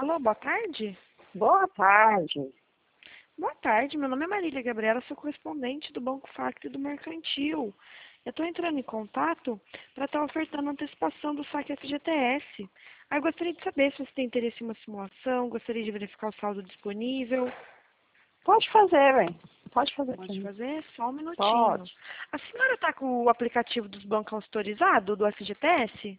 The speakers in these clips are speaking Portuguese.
Alô, boa tarde? Boa tarde. Boa tarde, meu nome é Marília Gabriela, sou correspondente do Banco Facto e do Mercantil. Eu estou entrando em contato para estar ofertando antecipação do saque FGTS. Eu gostaria de saber se você tem interesse em uma simulação, gostaria de verificar o saldo disponível. Pode fazer, velho. Pode fazer. Pode fazer? Só um minutinho. Pode. A senhora está com o aplicativo dos bancos autorizado, do FGTS?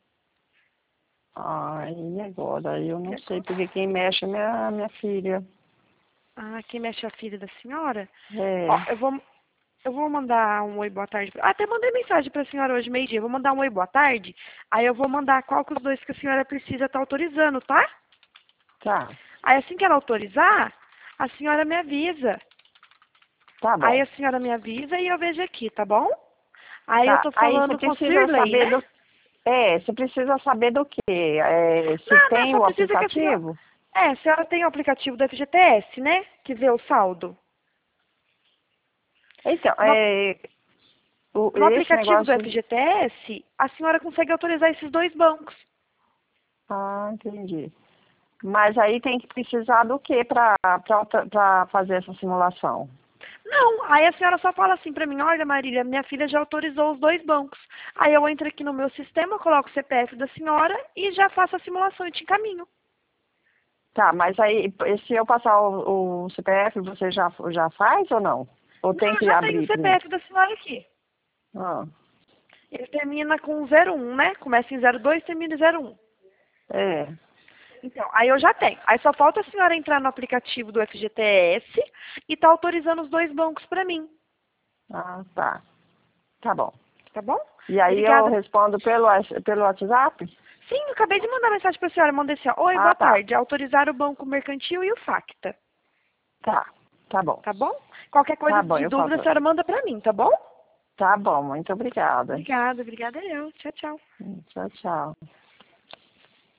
Ai, agora eu não sei, porque quem mexe é minha filha. Ah, quem mexe é a filha da senhora? É. Ó, eu vou mandar um oi, boa tarde. Até mandei mensagem para a senhora hoje, meio-dia. Vou mandar um oi, boa tarde. Aí eu vou mandar qual que os dois que a senhora precisa estar autorizando, tá? Tá. Aí assim que ela autorizar, a senhora me avisa. Tá bom. Aí a senhora me avisa e eu vejo aqui, tá bom? Aí eu Tá. tô Aí você falando com o precisa Sirley, saber né? do... você precisa saber do quê? Se Não, não, tem só o precisa que a senhora... aplicativo? É, a senhora tem o aplicativo do FGTS, né? Que vê o saldo. Então, No, no esse aplicativo do negócio... FGTS, a senhora consegue autorizar esses dois bancos. Ah, entendi. Mas aí tem que precisar do quê pra fazer essa simulação? Não, aí a senhora só fala assim pra mim, olha Marília, minha filha já autorizou os dois bancos. Aí eu entro aqui no meu sistema, coloco o CPF da senhora e já faço a simulação e te encaminho. Tá, mas aí, se eu passar o CPF, você já faz ou não? Ou tem Não, que já tenho o abrir primeiro? CPF da senhora aqui. Ah, Ele termina com 01, né? Começa em 02, termina em 01. é. Então, aí eu já tenho. Aí só falta a senhora entrar no aplicativo do FGTS e tá autorizando os dois bancos pra mim. Ah, tá. Tá bom. Tá bom? E aí eu Obrigada. respondo pelo WhatsApp? Sim, eu acabei de mandar mensagem pra senhora. Mandei assim, ó, oi, Ah, boa tá. tarde. Autorizar o Banco Mercantil e o Facta. Tá. Tá bom. Tá bom? Qualquer Tá coisa bom, de eu dúvida a faço. senhora manda pra mim, tá bom? Tá bom, muito obrigada. Obrigada, obrigada eu. Tchau, tchau. Tchau, tchau.